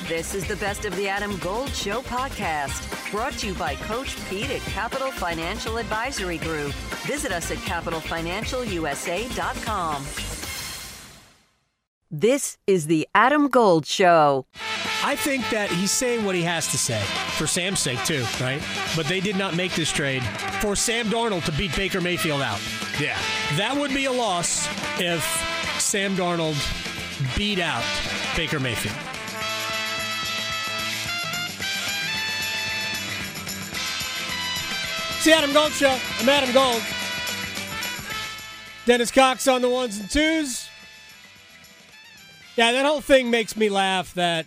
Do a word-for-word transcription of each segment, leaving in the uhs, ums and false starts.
This is the Best of the Adam Gold Show podcast, brought to you by Coach Pete at Capital Financial Advisory Group. Visit us at capital financial u s a dot com. This is the Adam Gold Show. I think that he's saying what he has to say, for Sam's sake too, right? But they did not make this trade for Sam Darnold to beat Baker Mayfield out. Yeah. That would be a loss if Sam Darnold beat out Baker Mayfield. It's the Adam Gold Show. I'm Adam Gold. Dennis Cox on the ones and twos. Yeah, that whole thing makes me laugh that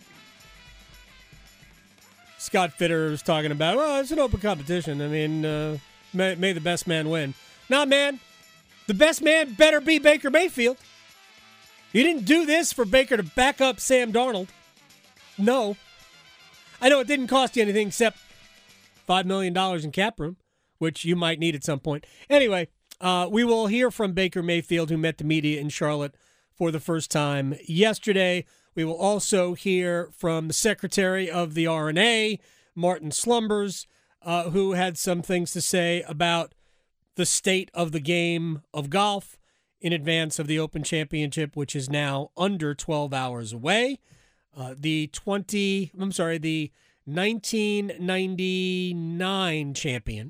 Scott Fitter was talking about, well, it's an open competition. I mean, uh, may, may the best man win. Nah, man. The best man better be Baker Mayfield. You didn't do this for Baker to back up Sam Darnold. No. I know it didn't cost you anything except five million dollars in cap room, which you might need at some point. Anyway, uh, we will hear from Baker Mayfield, who met the media in Charlotte for the first time yesterday. We will also hear from the secretary of the R N A, Martin Slumbers, uh, who had some things to say about the state of the game of golf in advance of the Open Championship, which is now under twelve hours away. Uh, the twenty, I'm sorry, the nineteen ninety-nine champion,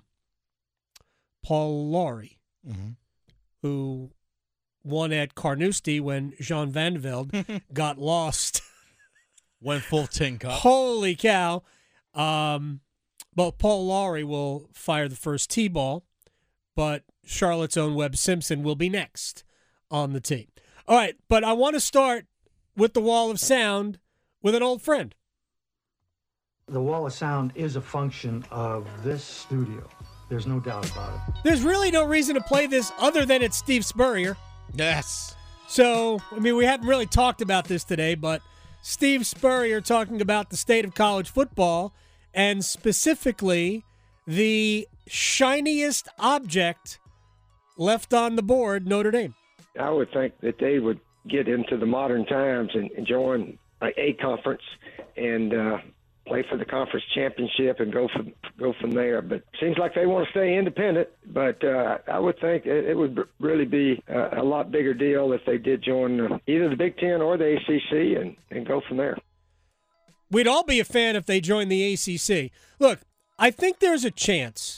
Paul Lawrie, mm-hmm. who won at Carnoustie when Jean Van Velde got lost. Went full tin cup. Holy cow. Um, well, Paul Lawrie will fire the first tee ball, but Charlotte's own Webb Simpson will be next on the tee. All right, but I want to start with the Wall of Sound with an old friend. The Wall of Sound is a function of this studio. There's no doubt about it. There's really no reason to play this other than it's Steve Spurrier. Yes. So, I mean, we haven't really talked about this today, but Steve Spurrier talking about the state of college football and specifically the shiniest object left on the board, Notre Dame. I would think that they would get into the modern times and, and join a conference and uh, play for the conference championship and go from go from there. But it seems like they want to stay independent. But uh, I would think it, it would really be a, a lot bigger deal if they did join uh, either the Big Ten or the A C C and, and go from there. We'd all be a fan if they joined the A C C. Look, I think there's a chance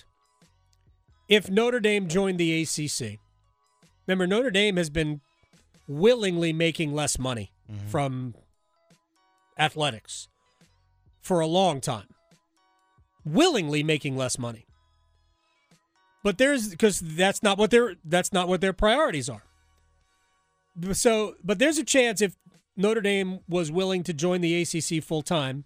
if Notre Dame joined the A C C. Remember, Notre Dame has been willingly making less money mm-hmm. from athletics for a long time. Willingly making less money. But there's because that's not what their that's not what their priorities are. So, but there's a chance if Notre Dame was willing to join the A C C full time,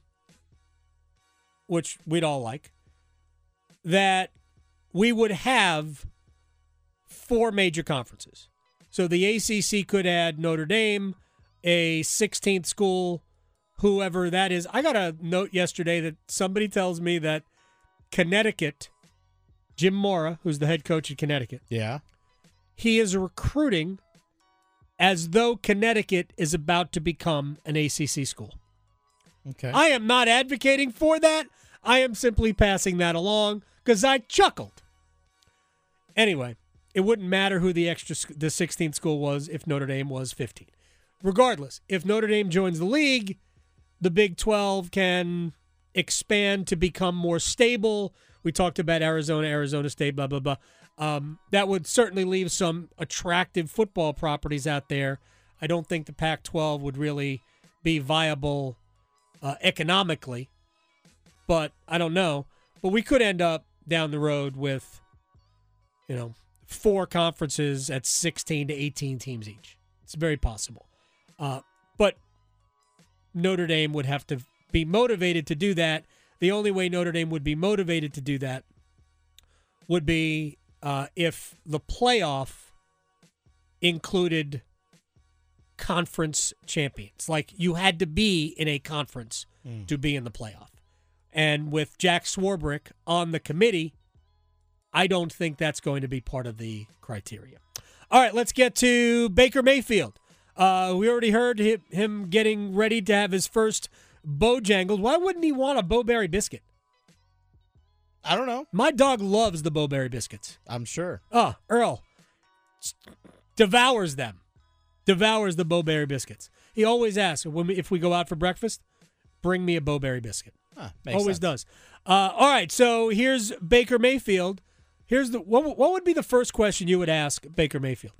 which we'd all like, that we would have four major conferences. So the A C C could add Notre Dame, a sixteenth school, whoever that is. I got a note yesterday that somebody tells me that Connecticut, Jim Mora, who's the head coach at Connecticut, yeah, he is recruiting as though Connecticut is about to become an A C C school. Okay. I am not advocating for that. I am simply passing that along because I chuckled. Anyway, it wouldn't matter who the extra the sixteenth school was if Notre Dame was fifteen. Regardless, if Notre Dame joins the league, the Big twelve can expand to become more stable. We talked about Arizona, Arizona State, blah, blah, blah. Um, that would certainly leave some attractive football properties out there. I don't think the Pac twelve would really be viable uh, economically, but I don't know. But we could end up down the road with, you know, four conferences at sixteen to eighteen teams each. It's very possible. Uh, but Notre Dame would have to be motivated to do that. The only way Notre Dame would be motivated to do that would be uh, if the playoff included conference champions. Like, you had to be in a conference mm. to be in the playoff. And with Jack Swarbrick on the committee, I don't think that's going to be part of the criteria. All right, let's get to Baker Mayfield. Uh, we already heard him getting ready to have his first Bojangles. Why wouldn't he want a Bowberry biscuit? I don't know. My dog loves the Bowberry biscuits. I'm sure. Oh, Earl s- devours them. Devours the Bowberry biscuits. He always asks when we, if we go out for breakfast, bring me a Bowberry biscuit. Huh, makes Always sense. does. Uh, all right, so here's Baker Mayfield. Here's the what, what would be the first question you would ask Baker Mayfield?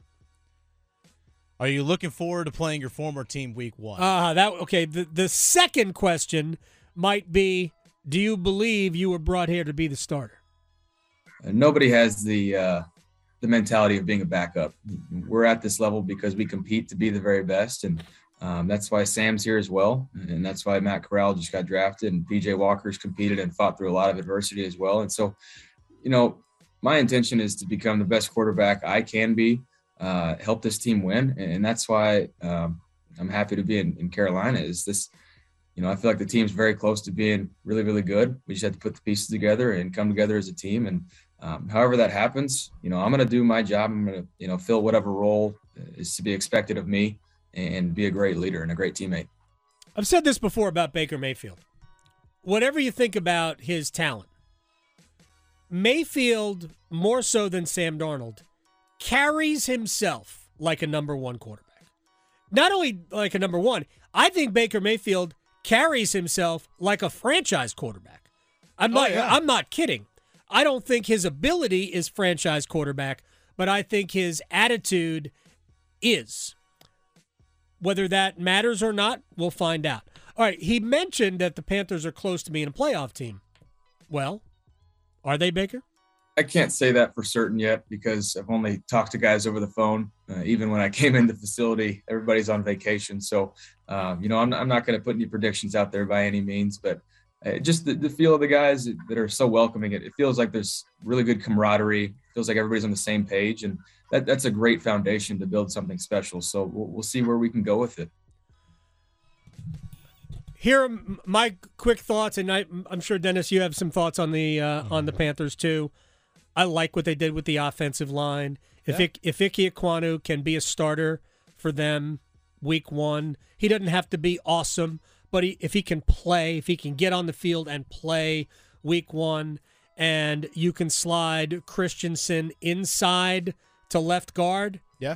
Are you looking forward to playing your former team week one? Uh, that okay. The the second question might be, do you believe you were brought here to be the starter? Uh, nobody has the uh, the mentality of being a backup. We're at this level because we compete to be the very best, and um, that's why Sam's here as well, and that's why Matt Corral just got drafted, and P J Walker's competed and fought through a lot of adversity as well. And so, you know, my intention is to become the best quarterback I can be, uh, help this team win, and that's why um, I'm happy to be in, in Carolina. Is this, you know, I feel like the team's very close to being really, really good. We just have to put the pieces together and come together as a team. And um, however that happens, you know, I'm going to do my job. I'm going to, you know, fill whatever role is to be expected of me and be a great leader and a great teammate. I've said this before about Baker Mayfield. Whatever you think about his talent, Mayfield, more so than Sam Darnold, carries himself like a number one quarterback. Not only like a number one, I think Baker Mayfield carries himself like a franchise quarterback. I'm not, Oh, yeah. I'm not kidding. I don't think his ability is franchise quarterback, but I think his attitude is. Whether that matters or not, we'll find out. All right, he mentioned that the Panthers are close to being a playoff team. Well, are they, Baker? I can't say that for certain yet because I've only talked to guys over the phone. Uh, even when I came in the facility, everybody's on vacation. So, um, you know, I'm, I'm not going to put any predictions out there by any means, but uh, just the, the feel of the guys that are so welcoming. It, it feels like there's really good camaraderie. It feels like everybody's on the same page. And that, that's a great foundation to build something special. So we'll, we'll see where we can go with it. Here are my quick thoughts, and I, I'm sure, Dennis, you have some thoughts on the uh, on the Panthers too. I like what they did with the offensive line. If Yeah. Ik, if Ike Ekwonu can be a starter for them week one, he doesn't have to be awesome, but he, if he can play, if he can get on the field and play week one, and you can slide Christensen inside to left guard, Yeah.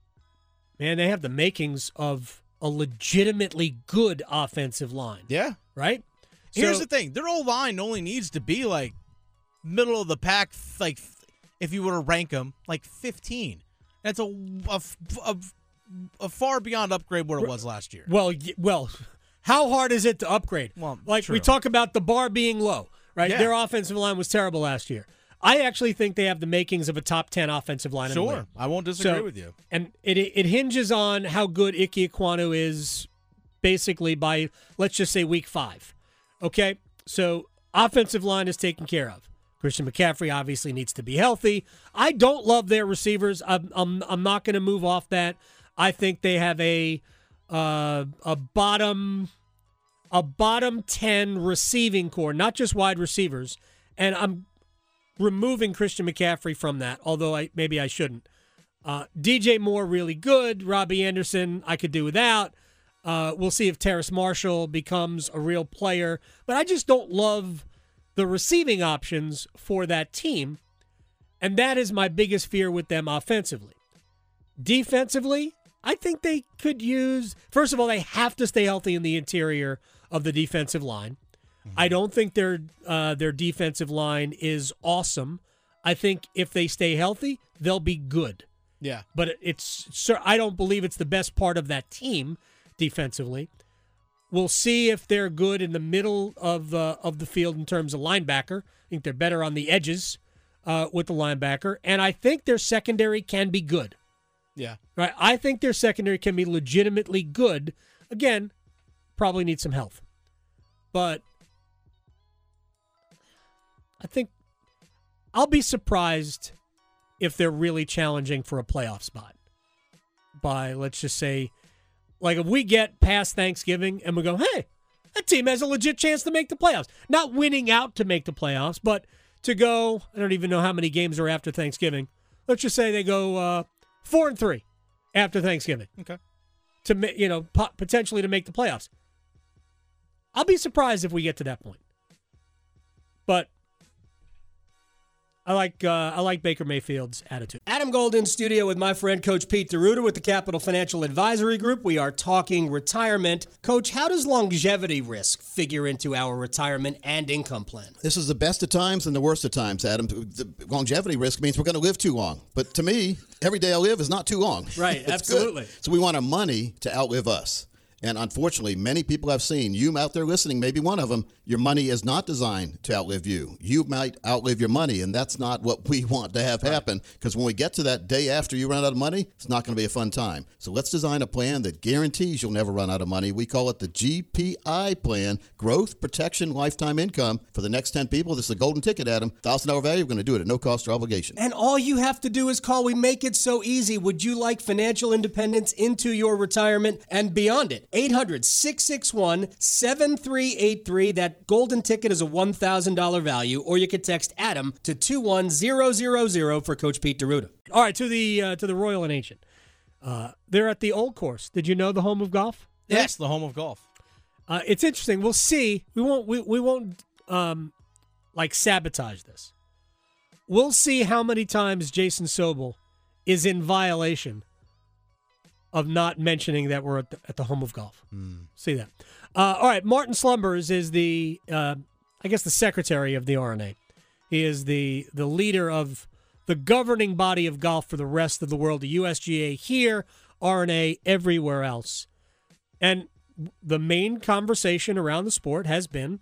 man, they have the makings of a legitimately good offensive line, Yeah. right? Here's So- the thing. Their old line only needs to be like middle of the pack, like if you were to rank them, like fifteen. That's a, a, a, a far beyond upgrade what it was last year. Well, y- well, how hard is it to upgrade? Well, like we true. talk about the bar being low, right? Yeah. Their offensive line was terrible last year. I actually think they have the makings of a top ten offensive line. in the Sure. league. I won't disagree So- with you. And it it hinges on how good Ike Ekwonu is basically by, let's just say, week five. Okay? So offensive line is taken care of. Christian McCaffrey obviously needs to be healthy. I don't love their receivers. I'm I'm, I'm not going to move off that. I think they have a uh, a bottom a bottom ten receiving core, not just wide receivers. And I'm removing Christian McCaffrey from that, although I maybe I shouldn't. Uh, D J Moore, really good. Robbie Anderson, I could do without. Uh, we'll see if Terrace Marshall becomes a real player. But I just don't love the receiving options for that team. And that is my biggest fear with them offensively. Defensively, I think they could use, first of all, they have to stay healthy in the interior of the defensive line. I don't think their uh, their defensive line is awesome. I think if they stay healthy, they'll be good. Yeah. But it's sir, I don't believe it's the best part of that team defensively. We'll see if they're good in the middle of the of the field in terms of linebacker. I think they're better on the edges uh, with the linebacker, and I think their secondary can be good. Yeah. Right? I think their secondary can be legitimately good. Again, probably need some health, but I think I'll be surprised if they're really challenging for a playoff spot by, let's just say, like if we get past Thanksgiving and we go, hey, that team has a legit chance to make the playoffs. Not winning out to make the playoffs, but to go, I don't even know how many games are after Thanksgiving. Let's just say they go uh, four and three after Thanksgiving. Okay. To ma- you know, po- potentially to make the playoffs. I'll be surprised if we get to that point. But I like uh, I like Baker Mayfield's attitude. Adam Gold in studio with my friend Coach Pete D'Arruda with the Capital Financial Advisory Group. We are talking retirement. Coach, how does longevity risk figure into our retirement and income plan? This is the best of times and the worst of times, Adam. The longevity risk means we're going to live too long. But to me, every day I live is not too long. Right, absolutely. Good. So we want our money to outlive us. And unfortunately, many people I've seen, you out there listening, maybe one of them, your money is not designed to outlive you. You might outlive your money, and that's not what we want to have happen, because when we get to that day after you run out of money, it's not going to be a fun time. So let's design a plan that guarantees you'll never run out of money. We call it the G P I plan, Growth Protection Lifetime Income. For the next ten people, this is a golden ticket, Adam. one thousand dollars value, we're going to do it at no cost or obligation. And all you have to do is call. We make it so easy. Would you like financial independence into your retirement and beyond it? eight hundred, six six one, seven three eight three. That golden ticket is a one thousand dollars value, or you could text Adam to two one zero zero zero for Coach Pete D'Arruda. All right, to the uh, to the Royal and Ancient. Uh, they're at the Old Course. Did you know the home of golf? Yes, the home of golf. Uh, it's interesting. We'll see. We won't. We, we won't um, like sabotage this. We'll see how many times Jason Sobel is in violation of not mentioning that we're at the, at the home of golf. Mm. See that. Uh, all right, Martin Slumbers is the, uh, I guess, the secretary of the R N A. He is the the leader of the governing body of golf for the rest of the world, the U S G A here, R N A everywhere else. And the main conversation around the sport has been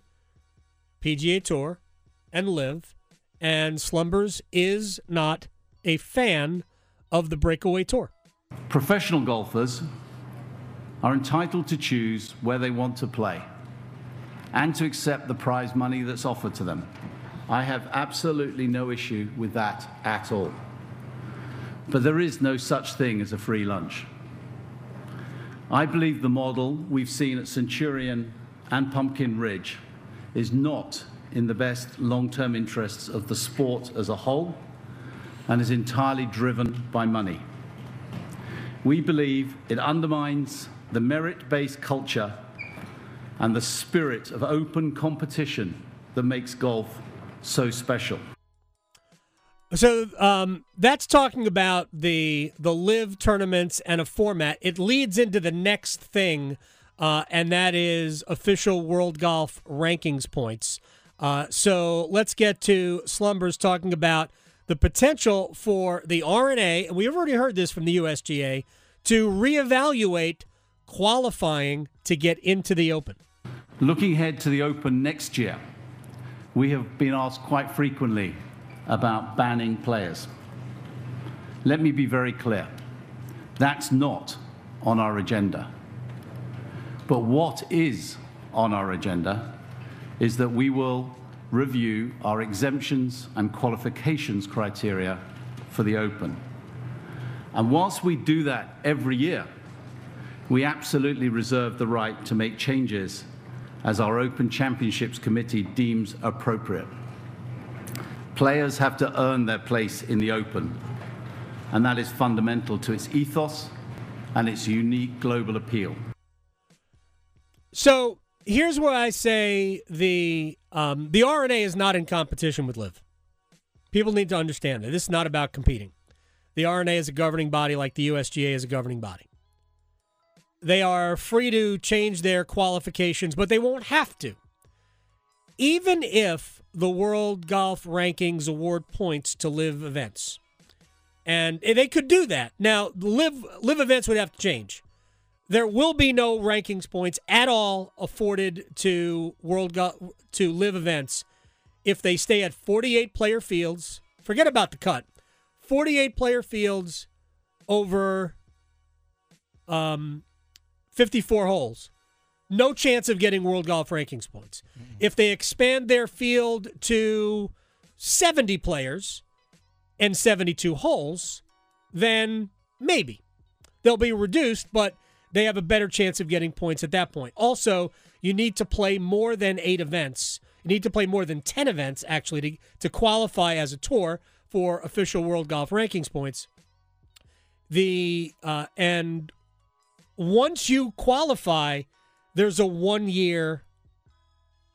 P G A Tour and LIV, and Slumbers is not a fan of the breakaway tour. Professional golfers are entitled to choose where they want to play and to accept the prize money that's offered to them. I have absolutely no issue with that at all. But there is no such thing as a free lunch. I believe the model we've seen at Centurion and Pumpkin Ridge is not in the best long-term interests of the sport as a whole and is entirely driven by money. We believe it undermines the merit-based culture and the spirit of open competition that makes golf so special. So um, that's talking about the the LIV tournaments and a format. It leads into the next thing, uh, and that is official World Golf rankings points. Uh, so let's get to Slumbers talking about the potential for the R N A, and we've already heard this from the U S G A, to reevaluate qualifying to get into the Open. Looking ahead to the Open next year, we have been asked quite frequently about banning players. Let me be very clear. That's not on our agenda. But what is on our agenda is that we will review our exemptions and qualifications criteria for the Open. And whilst we do that every year, we absolutely reserve the right to make changes as our Open Championships Committee deems appropriate. Players have to earn their place in the Open, and that is fundamental to its ethos and its unique global appeal. So here's where I say the um, the R N A is not in competition with LIV. People need to understand that this is not about competing. The R N A is a governing body like the U S G A is a governing body. They are free to change their qualifications, but they won't have to. Even if the World Golf Rankings award points to LIV events. And they could do that. Now, LIV, LIV events would have to change. There will be no rankings points at all afforded to World Go- to LIV events if they stay at forty-eight player fields. Forget about the cut. forty-eight player fields over um, fifty-four holes. No chance of getting World Golf Rankings points. Mm-hmm. If they expand their field to seventy players and seventy-two holes, then maybe. They'll be reduced, but they have a better chance of getting points at that point. Also, you need to play more than eight events. You need to play more than ten events, actually, to, to qualify as a tour for official World Golf Rankings points. The uh, and once you qualify, there's a one-year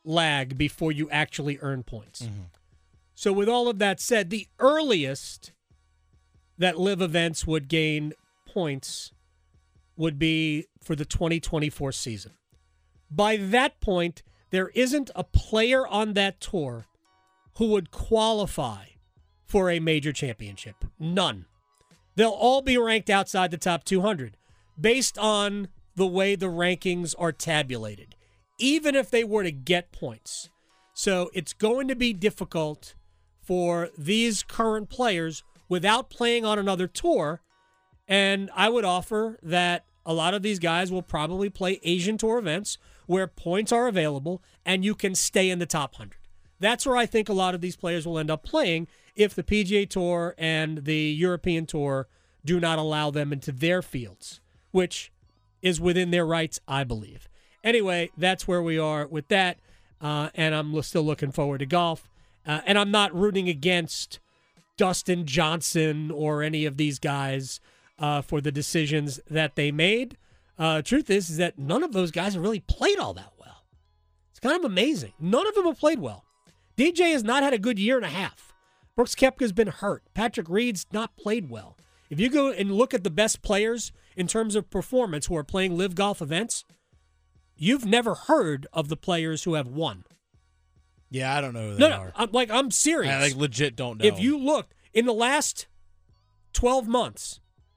lag before you actually earn points. Mm-hmm. So with all of that said, the earliest that live events would gain points would be for the twenty twenty-four season. By that point, there isn't a player on that tour who would qualify for a major championship. None. They'll all be ranked outside the top two hundred based on the way the rankings are tabulated, even if they were to get points. So it's going to be difficult for these current players without playing on another tour. And I would offer that a lot of these guys will probably play Asian Tour events where points are available and you can stay in the top one hundred. That's where I think a lot of these players will end up playing if the P G A Tour and the European Tour do not allow them into their fields, which is within their rights, I believe. Anyway, that's where we are with that, uh, and I'm still looking forward to golf. Uh, and I'm not rooting against Dustin Johnson or any of these guys uh, for the decisions that they made. Uh, truth is, is that none of those guys have really played all that well. It's kind of amazing. None of them have played well. D J has not had a good year and a half. Brooks Koepka's been hurt. Patrick Reed's not played well. If you go and look at the best players in terms of performance who are playing live golf events, you've never heard of the players who have won. Yeah, I don't know who they no, no, are. I'm, like, I'm serious. I like legit don't know. If you looked in the last twelve months,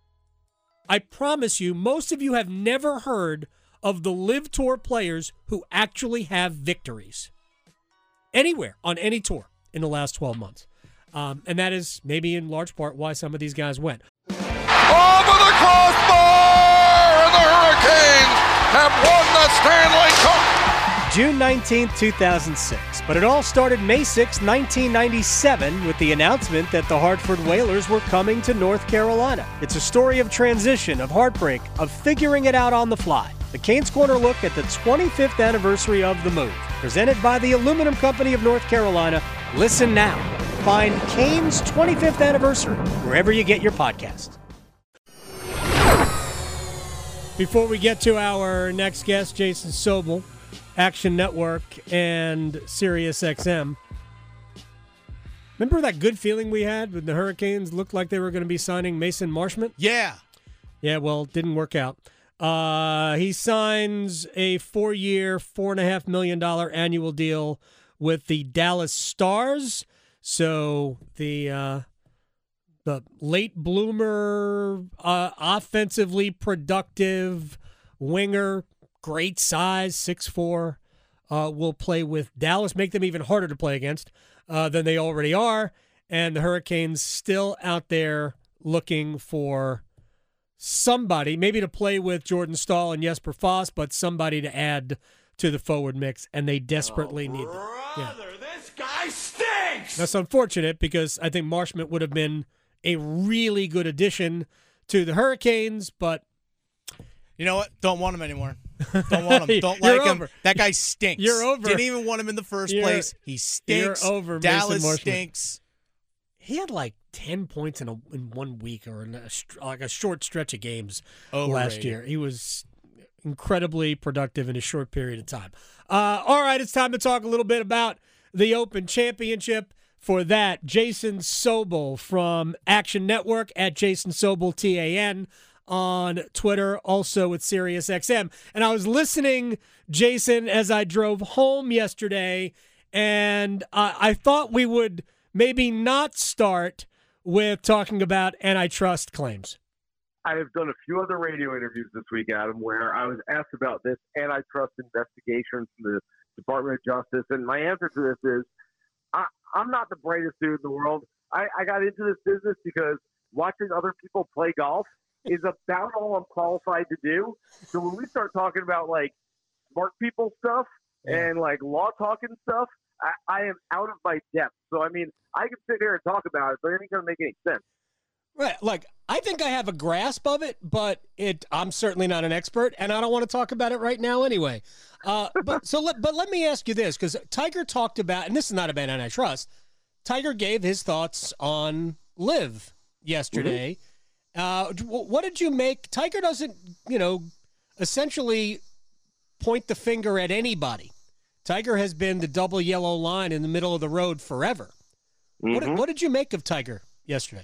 I promise you, most of you have never heard of the Live Tour players who actually have victories anywhere on any tour in the last twelve months. Um, and that is maybe in large part why some of these guys went. Over the crossbar, and the Hurricanes have won the Stanley Cup. June nineteenth, two thousand six. But it all started May sixth, nineteen ninety-seven, with the announcement that the Hartford Whalers were coming to North Carolina. It's a story of transition, of heartbreak, of figuring it out on the fly. The Canes Corner look at the twenty-fifth anniversary of the move. Presented by the Aluminum Company of North Carolina. Listen now. Find Canes twenty-fifth Anniversary wherever you get your podcasts. Before we get to our next guest, Jason Sobel, Action Network and Sirius X M. Remember that good feeling we had when the Hurricanes looked like they were going to be signing Mason Marshman? Yeah. Yeah, well, it didn't work out. Uh, he signs a four-year, four point five million dollars annual deal with the Dallas Stars. So the uh, the late bloomer, uh, offensively productive winger, great size, six foot four, uh, will play with Dallas, make them even harder to play against uh, than they already are. And the Hurricanes still out there looking for somebody, maybe to play with Jordan Stahl and Jesper Foss, but somebody to add to the forward mix, and they desperately oh, need them. Yeah. This guy stinks! That's unfortunate because I think Marshman would have been a really good addition to the Hurricanes, but you know what? Don't want him anymore. Don't want him. Don't like him. Over. That guy stinks. You're over. Didn't even want him in the first you're, place. He stinks. You're over. Dallas Mason stinks. He had like ten points in a in one week or in a, like a short stretch of games Overrated. last year. He was incredibly productive in a short period of time. Uh, all right, it's time to talk a little bit about the Open Championship. For that, Jason Sobel from Action Network at Jason Sobel T A N on Twitter, also with Sirius X M. And I was listening, Jason, as I drove home yesterday, and uh, I thought we would maybe not start with talking about antitrust claims. I have done a few other radio interviews this week, Adam, where I was asked about this antitrust investigation from the Department of Justice, and my answer to this is, I, I'm not the brightest dude in the world. I, I got into this business because watching other people play golf is about all I'm qualified to do. So when we start talking about, like, smart people stuff and, like, law talking stuff, I, I am out of my depth. So, I mean, I can sit here and talk about it, but it ain't going to make any sense. Right. Like, I think I have a grasp of it, but it I'm certainly not an expert, and I don't want to talk about it right now anyway. Uh, but so let, but let me ask you this, because Tiger talked about, and this is not about antitrust, Tiger gave his thoughts on Live yesterday. Mm-hmm. Uh, what did you make? Tiger doesn't, you know, essentially point the finger at anybody. Tiger has been the double yellow line in the middle of the road forever. Mm-hmm. What, what did you make of Tiger yesterday?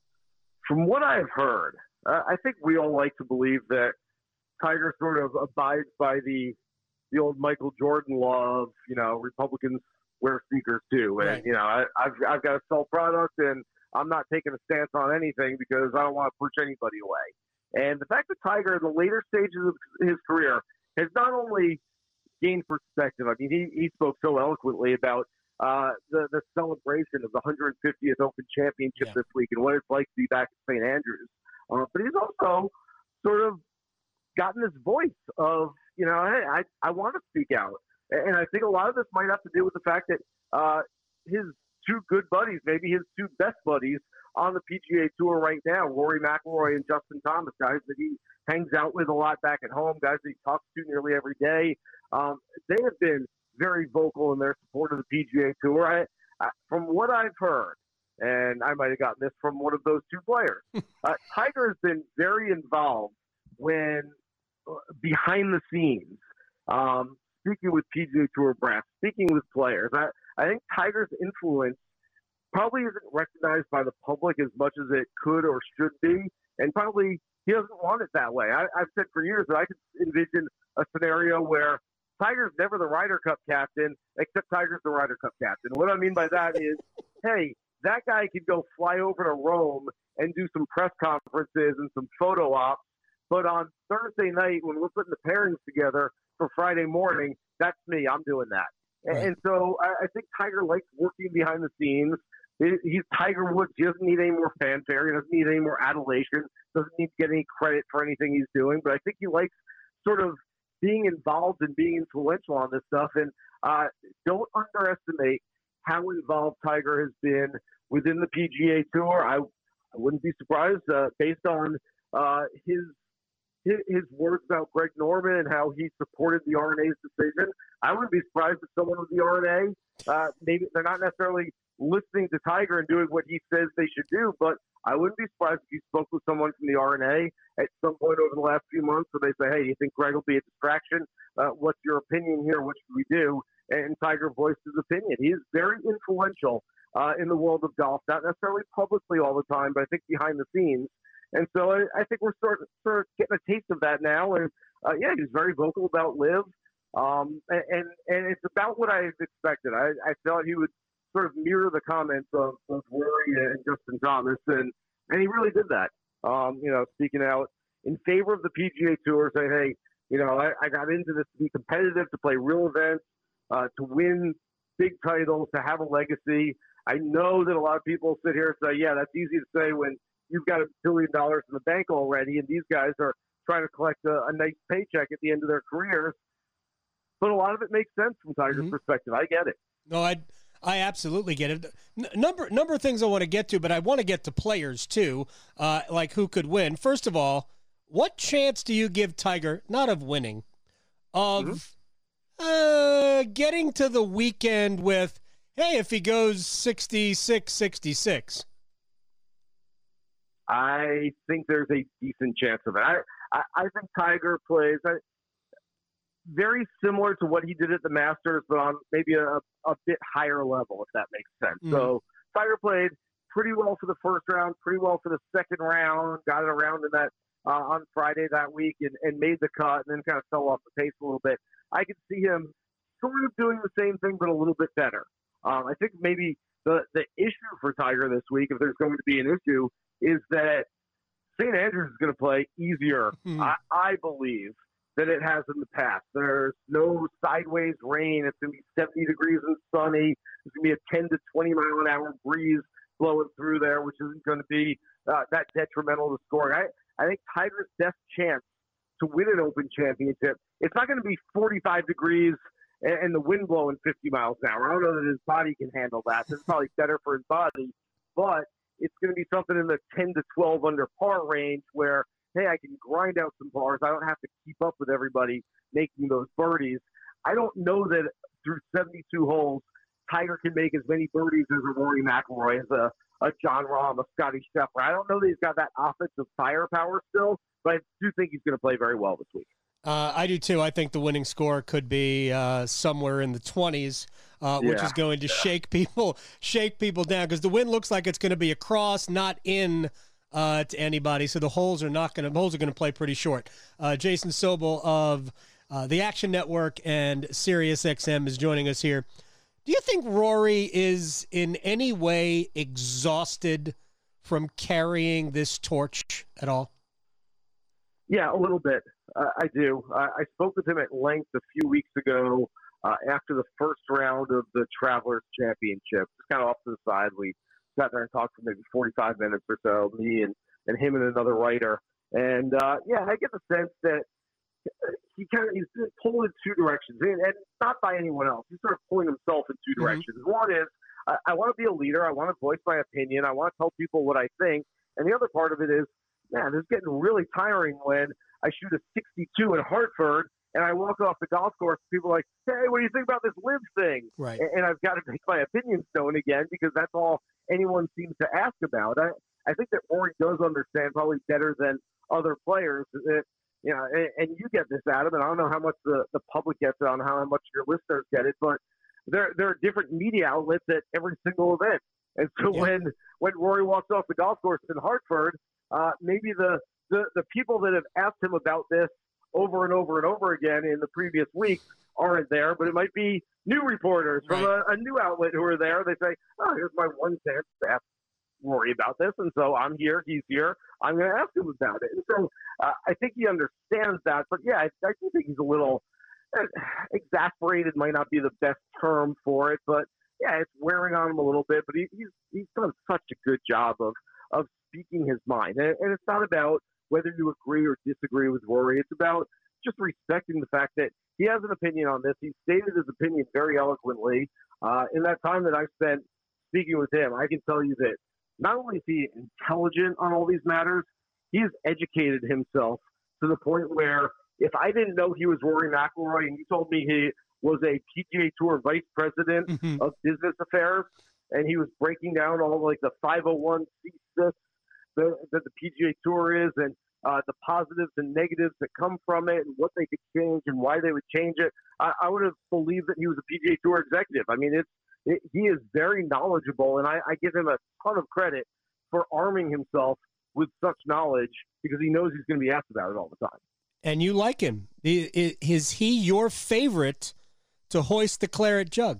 From what I've heard, uh, I think we all like to believe that Tiger sort of abides by the the old Michael Jordan law of, you know, Republicans wear sneakers too. And, right. you know, I, I've, I've got to sell product and I'm not taking a stance on anything because I don't want to push anybody away. And the fact that Tiger in the later stages of his career has not only gained perspective, I mean, he, he spoke so eloquently about uh, the, the celebration of the one hundred fiftieth Open Championship yeah. this week and what it's like to be back at Saint Andrews. Uh, but he's also sort of gotten this voice of, you know, hey, I, I want to speak out. And I think a lot of this might have to do with the fact that uh, his two good buddies, maybe his two best buddies on the P G A Tour right now, Rory McIlroy and Justin Thomas, guys that he hangs out with a lot back at home, guys that he talks to nearly every day. Um, they have been very vocal in their support of the P G A Tour. I, I, from what I've heard, and I might have gotten this from one of those two players, uh, Tiger has been very involved when uh, behind the scenes, um, speaking with P G A Tour brass, speaking with players. I, I think Tiger's influence probably isn't recognized by the public as much as it could or should be, and probably he doesn't want it that way. I, I've said for years that I could envision a scenario where Tiger's never the Ryder Cup captain, except Tiger's the Ryder Cup captain. What I mean by that is, hey, that guy could go fly over to Rome and do some press conferences and some photo ops, but on Thursday night when we're putting the pairings together for Friday morning, that's me. I'm doing that. Right. And so I, I think Tiger likes working behind the scenes. He's Tiger Woods. He doesn't need any more fanfare. He doesn't need any more adulation. Doesn't need to get any credit for anything he's doing. But I think he likes sort of being involved and being influential on this stuff. And uh, don't underestimate how involved Tiger has been within the P G A Tour. I, I wouldn't be surprised uh, based on uh, his, his his words about Greg Norman and how he supported the R N A's decision. I wouldn't be surprised if someone with the R N A, uh, maybe they're not necessarily listening to Tiger and doing what he says they should do, but I wouldn't be surprised if you spoke with someone from the R N A at some point over the last few months where they say, hey, you think Greg will be a distraction? Uh, what's your opinion here? What should we do? And Tiger voiced his opinion. He is very influential uh, in the world of golf, not necessarily publicly all the time, but I think behind the scenes. And so I, I think we're sort of, sort of getting a taste of that now. And uh, yeah, he's very vocal about Liv. Um, and, and, and it's about what I expected. I, I thought he would sort of mirror the comments of, of Rory and Justin Thomas, and, and he really did that. Um, you know, speaking out in favor of the P G A Tour, saying, hey, you know, I, I got into this to be competitive, to play real events, uh, to win big titles, to have a legacy. I know that a lot of people sit here and say, yeah, that's easy to say when you've got a billion dollars in the bank already, and these guys are trying to collect a, a nice paycheck at the end of their careers. But a lot of it makes sense from Tiger's mm-hmm. perspective. I get it. No, I I absolutely get it. N- number number of things I want to get to, but I want to get to players too, uh, like who could win. First of all, what chance do you give Tiger, not of winning, of mm-hmm. uh, getting to the weekend with, hey, if he goes sixty-six sixty-six? I think there's a decent chance of it. I, I, I think Tiger plays I, very similar to what he did at the Masters, but on maybe a, a bit higher level, if that makes sense. Mm. So Tiger played pretty well for the first round, pretty well for the second round, got it around in that uh, on Friday that week and, and made the cut and then kind of fell off the pace a little bit. I could see him sort of doing the same thing, but a little bit better. Um, I think maybe the, the issue for Tiger this week, if there's going to be an issue, is that Saint Andrews is going to play easier, mm. I, I believe, than it has in the past. There's no sideways rain. It's going to be seventy degrees and sunny. There's going to be a ten to twenty mile an hour breeze blowing through there, which isn't going to be uh, that detrimental to scoring. I, I think Tiger's best chance to win an Open Championship, it's not going to be forty-five degrees and, and the wind blowing fifty miles an hour. I don't know that his body can handle that. It's probably better for his body, but it's going to be something in the ten to twelve under par range where, hey, I can grind out some bars. I don't have to keep up with everybody making those birdies. I don't know that through seventy-two holes, Tiger can make as many birdies as a Rory McIlroy, as a, a John Rahm, a Scotty Scheffler. I don't know that he's got that offensive firepower still, but I do think he's going to play very well this week. Uh, I do too. I think the winning score could be uh, somewhere in the twenties, uh, which Yeah. is going to shake people, shake people down because the wind looks like it's going to be across, not in uh, to anybody. So the holes are not going to. Holes are going to play pretty short. Uh, Jason Sobel of uh, the Action Network and Sirius X M is joining us here. Do you think Rory is in any way exhausted from carrying this torch at all? Yeah, a little bit. Uh, I do. Uh, I spoke with him at length a few weeks ago uh, after the first round of the Travelers Championship. Just kind of off to the side. We sat there and talked for maybe forty-five minutes or so, me and, and him and another writer. And, uh, yeah, I get the sense that he kind of he's pulling in two directions, and, and not by anyone else. He's sort of pulling himself in two directions. Mm-hmm. One is, I, I want to be a leader. I want to voice my opinion. I want to tell people what I think. And the other part of it is, man, it's getting really tiring when I shoot a sixty-two in Hartford and I walk off the golf course and people are like, hey, what do you think about this live thing? Right. And, and I've got to make my opinions known again because that's all anyone seems to ask about. I, I think that Rory does understand probably better than other players that, you know, and, and you get this, Adam, and I don't know how much the, the public gets it on how much your listeners get it, but there, there are different media outlets at every single event. And so yeah. when, when Rory walks off the golf course in Hartford, uh, maybe the, the, the people that have asked him about this over and over and over again in the previous week aren't there, but it might be new reporters from right. a, a new outlet who are there. They say, oh, here's my one chance to ask Rory about this. And so I'm here, he's here, I'm going to ask him about it. And so uh, I think he understands that. But yeah, I, I do think he's a little uh, exasperated, might not be the best term for it, but yeah, it's wearing on him a little bit. But he, he's he's done such a good job of, of speaking his mind. And, and it's not about whether you agree or disagree with Rory. It's about just respecting the fact that he has an opinion on this. He stated his opinion very eloquently. Uh, in that time that I spent speaking with him, I can tell you that not only is he intelligent on all these matters, he has educated himself to the point where if I didn't know he was Rory McIlroy and you told me he was a P G A Tour vice president mm-hmm. of business affairs and he was breaking down all like the five oh one c six that the, the P G A Tour is and uh, the positives and negatives that come from it and what they could change and why they would change it, I, I would have believed that he was a P G A Tour executive. I mean, it's it, he is very knowledgeable, and I, I give him a ton of credit for arming himself with such knowledge because he knows he's going to be asked about it all the time. And you like him. Is he your favorite to hoist the claret jug?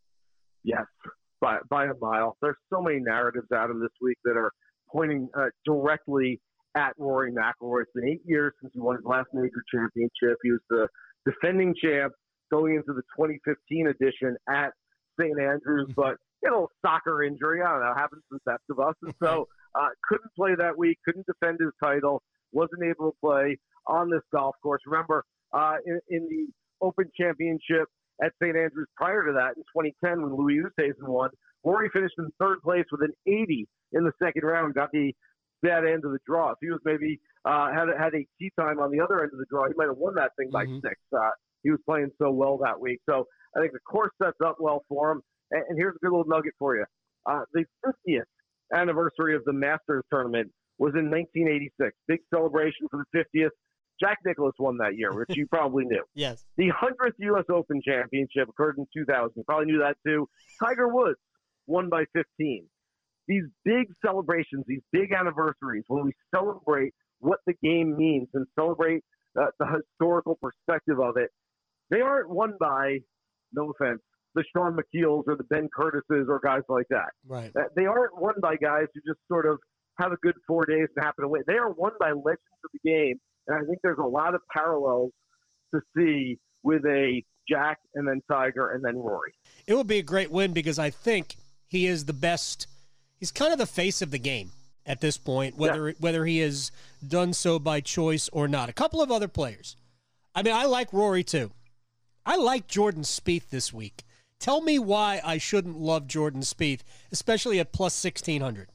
Yes, by, by a mile. There's so many narratives out of this week that are pointing uh, directly at Rory McIlroy. It's been eight years since he won his last major championship. He was the defending champ going into the twenty fifteen edition at Saint Andrews, but you know, soccer injury, I don't know, happens to the best of us. And so uh, couldn't play that week, couldn't defend his title, wasn't able to play on this golf course. Remember, uh, in, in the Open Championship at Saint Andrews prior to that in twenty ten when Louis Oosthuizen won, Rory finished in third place with an eighty in the second round, got the bad end of the draw. If he was maybe uh, had, had a tee time on the other end of the draw, he might have won that thing by mm-hmm. six. Uh, he was playing so well that week. So I think the course sets up well for him. And, and here's a good little nugget for you. Uh, the fiftieth anniversary of the Masters tournament was in nineteen eighty-six. Big celebration for the fiftieth. Jack Nicklaus won that year, which you probably knew. Yes. The hundredth U S Open championship occurred in two thousand. You probably knew that too. Tiger Woods won by fifteen. These big celebrations, these big anniversaries, when we celebrate what the game means and celebrate uh, the historical perspective of it, they aren't won by, no offense, the Sean McKeels or the Ben Curtises or guys like that. Right. Uh, they aren't won by guys who just sort of have a good four days and happen to win. They are won by legends of the game, and I think there's a lot of parallels to see with a Jack and then Tiger and then Rory. It would be a great win because I think he is the best. He's kind of the face of the game at this point, whether yeah. whether he has done so by choice or not. A couple of other players. I mean, I like Rory too. I like Jordan Spieth this week. Tell me why I shouldn't love Jordan Spieth, especially at plus sixteen hundred.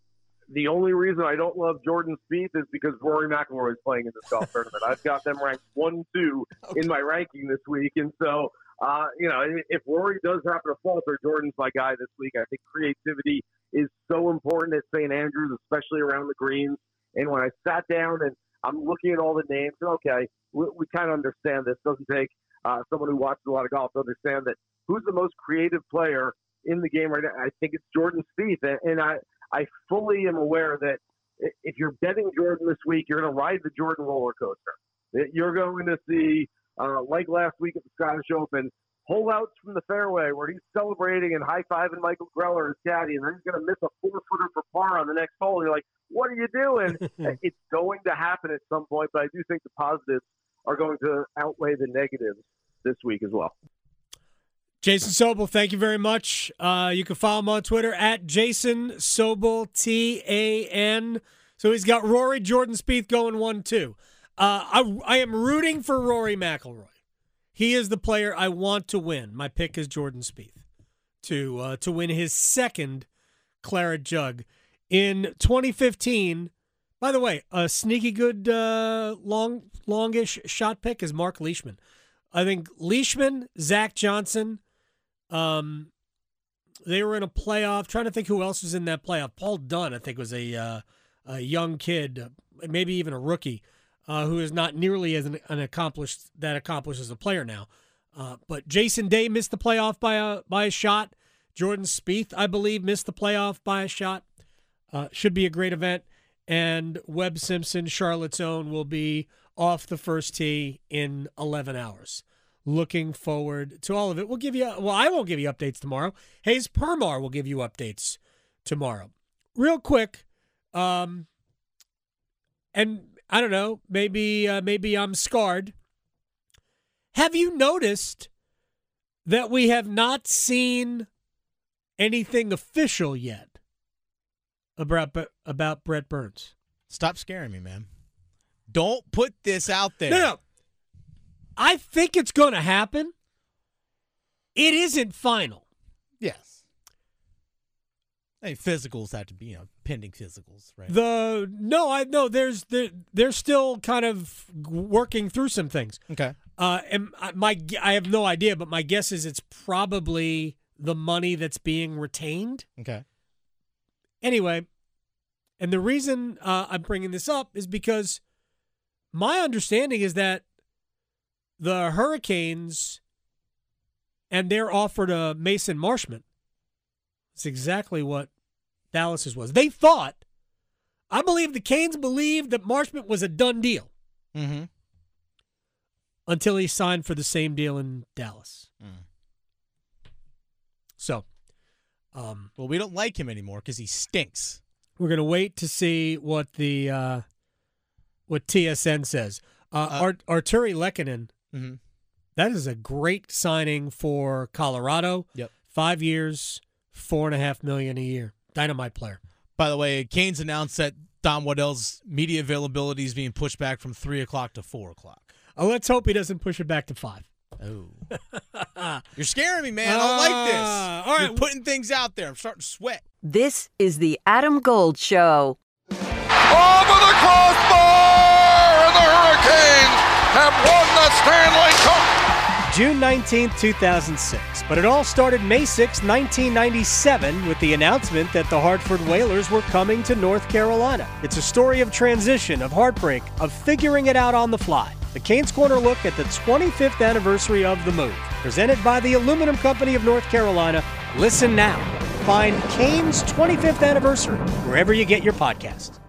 The only reason I don't love Jordan Spieth is because Rory McIlroy is playing in this golf tournament. I've got them ranked one, two okay. in my ranking this week. And so, uh, you know, if Rory does happen to falter, Jordan's my guy this week. I think creativity is so important at Saint Andrews, especially around the greens. And when I sat down and I'm looking at all the names. And okay, we, we kind of understand this. Doesn't take uh, someone who watches a lot of golf to understand that who's the most creative player in the game right now. I think it's Jordan Spieth, and, and I I fully am aware that if you're betting Jordan this week, you're going to ride the Jordan roller coaster. You're going to see, uh, like last week at the Scottish Open, holdouts from the fairway where he's celebrating and high-fiving Michael Greller, his caddy, and then he's going to miss a four-footer for par on the next hole. And you're like, what are you doing? It's going to happen at some point, but I do think the positives are going to outweigh the negatives this week as well. Jason Sobel, thank you very much. Uh, you can follow him on Twitter at Jason Sobel, T A N. So he's got Rory, Jordan Spieth going one two. Uh, I, I am rooting for Rory McIlroy. He is the player I want to win. My pick is Jordan Spieth to uh, to win his second Claret Jug in twenty fifteen. By the way, a sneaky good uh, long longish shot pick is Mark Leishman. I think Leishman, Zach Johnson. Um, they were in a playoff. Trying to think who else was in that playoff. Paul Dunn, I think, was a uh, a young kid, maybe even a rookie, uh, who is not nearly as an, an accomplished that accomplished as a player now. Uh, but Jason Day missed the playoff by a by a shot. Jordan Spieth, I believe, missed the playoff by a shot. Uh, should be a great event. And Webb Simpson, Charlotte's own, will be off the first tee in eleven hours. Looking forward to all of it. We'll give you, well, I won't give you updates tomorrow. Hayes Permar will give you updates tomorrow. Real quick, um, and I don't know, maybe uh, maybe I'm scarred. Have you noticed that we have not seen anything official yet about about Brett Burns? Stop scaring me, man. Don't put this out there. No, no. I think it's going to happen. It isn't final. Yes. Hey, physicals have to be, you know, pending physicals, right? The no, I no. There's they're, they're still kind of working through some things. Okay. Uh, and my I have no idea, but my guess is it's probably the money that's being retained. Okay. Anyway, and the reason uh, I'm bringing this up is because my understanding is that the Hurricanes and their offer to Mason Marshman is exactly what Dallas's was. They thought, I believe the Canes believed that Marshman was a done deal. Mm-hmm. Until he signed for the same deal in Dallas. Mm. So, um, well, we don't like him anymore because he stinks. We're going to wait to see what the uh, what T S N says. Uh, Uh, Art- Arturi Lehkonen, mm-hmm. that is a great signing for Colorado. Yep. Five years, four and a half million a year. Dynamite player. By the way, Canes announced that Don Waddell's media availability is being pushed back from three o'clock to four o'clock. Oh, let's hope he doesn't push it back to five. Oh. You're scaring me, man. I don't like this. Uh, all right. You're putting things out there. I'm starting to sweat. This is the Adam Gold Show. Over the crossbar, and the Hurricanes have won the Stanley Cup. June nineteenth, two thousand six. But it all started May sixth, nineteen ninety-seven, with the announcement that the Hartford Whalers were coming to North Carolina. It's a story of transition, of heartbreak, of figuring it out on the fly. The Canes Corner look at the twenty-fifth anniversary of the move. Presented by the Aluminum Company of North Carolina. Listen now. Find Canes twenty-fifth anniversary wherever you get your podcasts.